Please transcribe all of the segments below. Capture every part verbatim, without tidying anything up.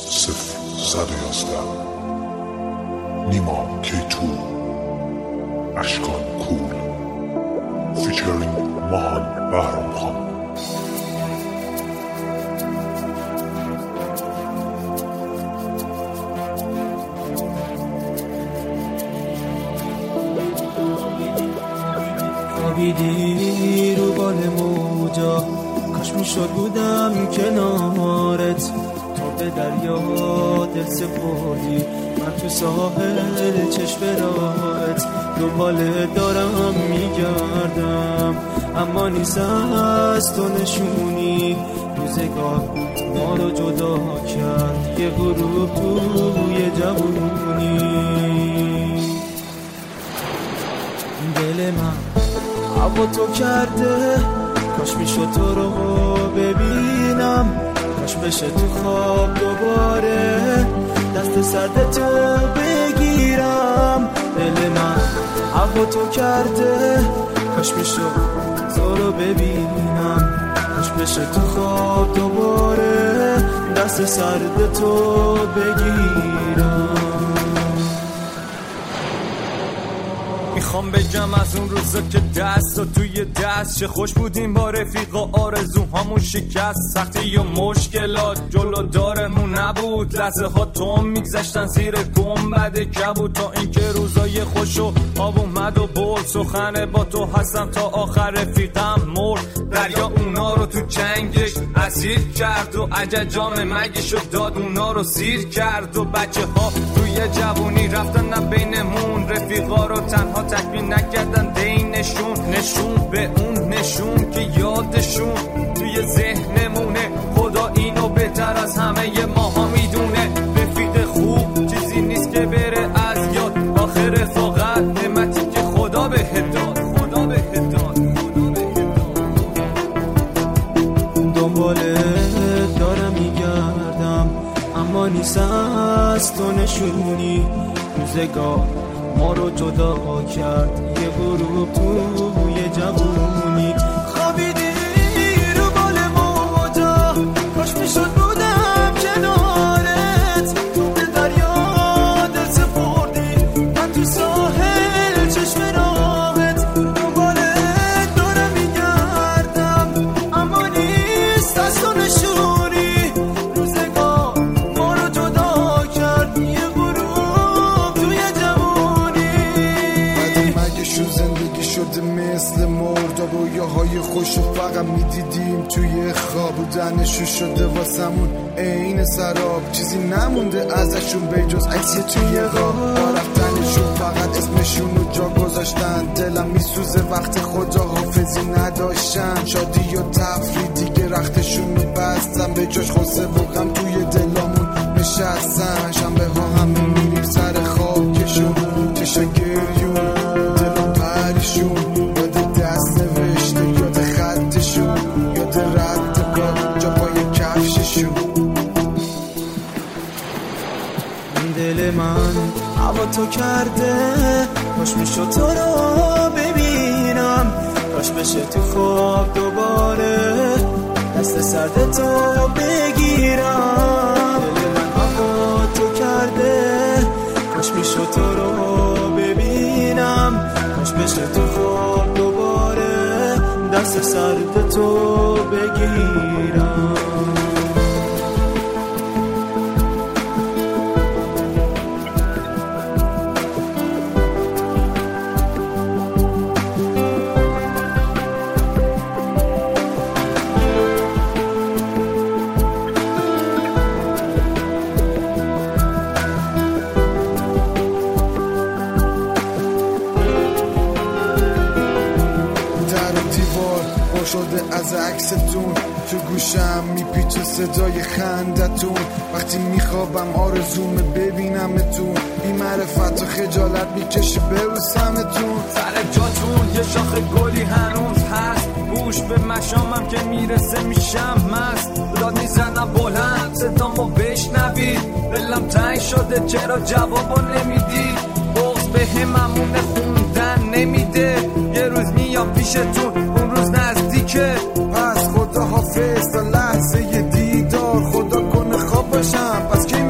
صفر صد و یازده نیما کیتو اشکان کول فیچرینگ ماهان بهرام خان. خوابیدی رو بال موجا، کاش میشد بودم کنارت، تو به دریا دل سپردی، من تو ساحل چشم راحت دنباله دارم میگردم، اما نیست از تو نشونی، روزگار ما رو جدا کرد یه غروب توی جوونی. دل من هوا تو کرده، کاش میشد تو رو ببینم، کاش بشه تو خواب دوباره دست سرد تو بگیرم. دل من هوا تو کرده، کاش میشد تو رو ببینم، کاش بشه تو خواب دوباره دست سرد تو بگیرم. میخوام بگم از اون روزا که دست و توی دست چه خوش بودیم با رفیقا، آرزوهامون شکست، سختی و مشکلات جلو دارمون نبود، لحظه ها توم میگذشتن زیر گنبد کبود، تا اینکه روزای خوش و آب اومد و برد، سخن با تو هستم تا آخر رفیقم مرد، دریا اونا رو تو چنگش اسیر کرد و عججام مگیش و داد اونا رو سیر کرد، و بچه ها توی جوونی رفتن نه بینمون، رفیقا رو تنها تکمیل نکردن دینشون، نشون به اون نشون که یادشون توی ذهنمونه، خدا اینو بهتر از همه ماها میدونه، رفیق خوب چیزی نیست که بره از یاد، آخر رفاقت نعمتی که خدا بهت داد، خدا بهت داد، خدا بهت داد. دنباله دارم میگردم، اما نیست از تو نشونی، روزگار ما رو جدا کرد یه غروب توی جوونی. خوابیدی رو بال موجا، کاش میشد بودم کنارت، تو به دریا دل سپردی، من تو ساحل چشم راحت دنبالت دارم میگردم، اما نیست از تو نشونی، روزگار ما رو جدا کرد یه شده مثل مرد، رویاهای خوشو فقط میدیدیم توی خواب، بودنشون شده واسمون عین سراب، چیزی نمونده ازشون بجز عکسی توی غاب، با رفتنشون فقط اسمشون رو جا گذاشتن، دلم میسوزه وقت خداحافظی نداشتن، شادی و تفریح دیگه رختشون رو بستن، به جاش خسته و غم توی دلامون نشستن، شنبه ها همه میریم سر خاکشون، چشم گریون دلم پریشون، یاد دست نوشته یاد خطشون، یاد رد پا جا پای کفششون. دل من هوا تو کرده، کاش میشد تو رو ببینم، کاش بشه تو خواب دوباره دست سرد تو بگیرم. دل من هوا تو کرده، کاش میشد تو رو ببینم، کاش بشه تو خواب دوباره دست سرد تو بگیرم. شده از عکستون تو گوشم میپیچه صدای خندتون، وقتی میخوابم آرزومه ببینمتون، بی معرفت و خجالت میکشه ببوسمتون، سر جاتون یه شاخ گلی هنوز هست، گوش به مشامم که میرسه میشم مست، داد میزنم بلند صدامو بشنوید، دلم تنگ شده چرا جوابو نمیدی، بغض به هممونه خوندن نمیده، یه روز میام پیشتون اون روز نزدیکه، پس خدا حافظ تا لحظه دیدار، خدا کنه خواب باشم پس که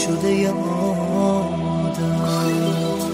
شده یه آدم.